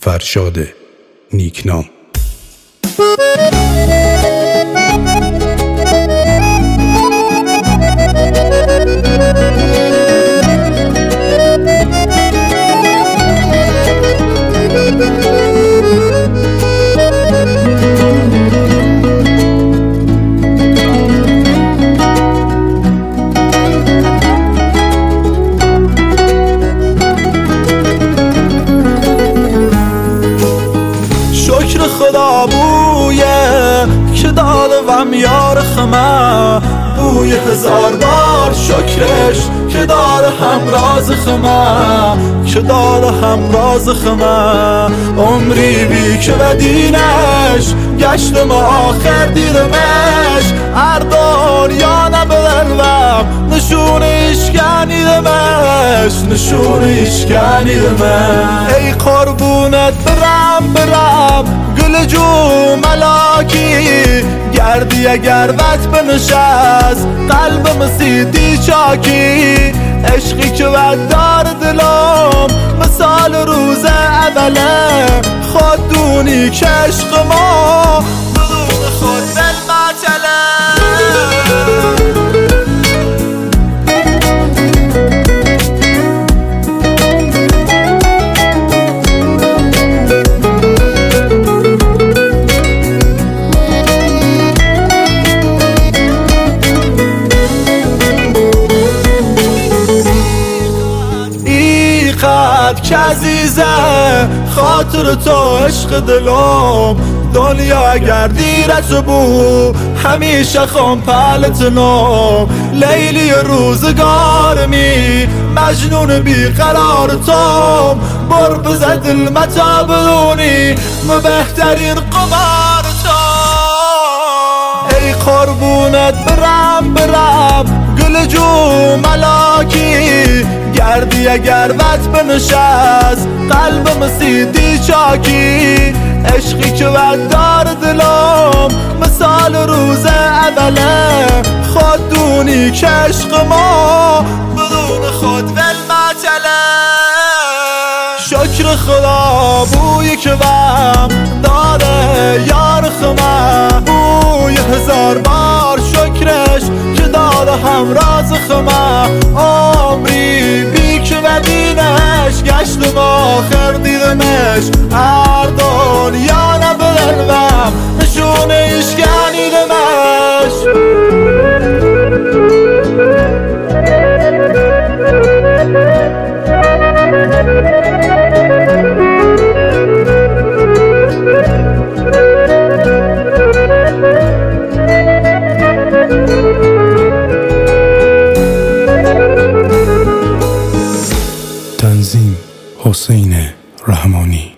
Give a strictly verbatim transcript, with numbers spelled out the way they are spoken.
فرشاد نیکنام. شکر خدا بویه که داده وم یار خمه، بوی هزار بار شکرش که داده همراز خمه، که داده همراز خمه. عمری بی که بدینش گشتم آخر دیدمش، هر دنیا نبدلوم نشونش کنیدمش، نشونش کنیدمش. ای قربونت برم برم گل جو ملاکی، گردی اگر وقت بنشست قلبم سیدی چاکی. عشقی که ود دار دلم مثال روز اوله، خود دونی که عشق ما بدون خود دل مچله. که عزیزه خاطر تو عشق دلم، دنیا اگر دیرت بو همیشه خون پلتنم. لیلی روزگارمی مجنون بیقرار توم، بر بزد دل متا بدونی ما بهترین قمار توم. ای قربونت برم برم گل جو ملاکی، گردی اگر وقت بنشست قلبم سیدی چاکی. عشقی که ود دار دلم مثال روز اوله، خود دونی که عشق ما بدون خود ول مچله. شکر خدا بوی که وم داره یار خمه، بوی هزار بار شکرش که داده همراز خمه. عمری بی که بدینش گشتم آخر دیدمش، هر دنیا نبدلوم نشونش کنیدمش. تنظیم حسین رحمانی.